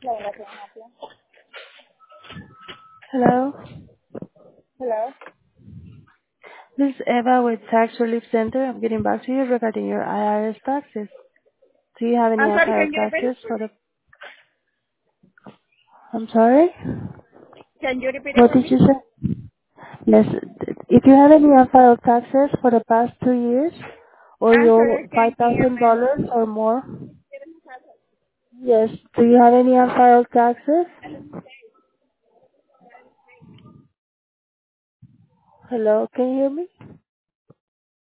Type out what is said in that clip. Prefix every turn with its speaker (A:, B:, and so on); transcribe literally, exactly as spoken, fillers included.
A: Laura, can I help you?
B: Hello,
A: Hello.
B: this is Eva with Tax Relief Center. I'm getting back to you regarding your I R S taxes. Do you have any
A: I'm sorry,
B: unfiled
A: can you repeat it
B: taxes
A: for
B: for
A: me?
B: the... I'm sorry?
A: Can you repeat it
B: What
A: for
B: did
A: me?
B: you say? Yes, if you have any unfiled taxes for the past two years, or you
A: I'm
B: owe
A: sorry, can you
B: five thousand dollars
A: mention?
B: or more, yes, do you have any unfiled taxes? Hello, can you hear me?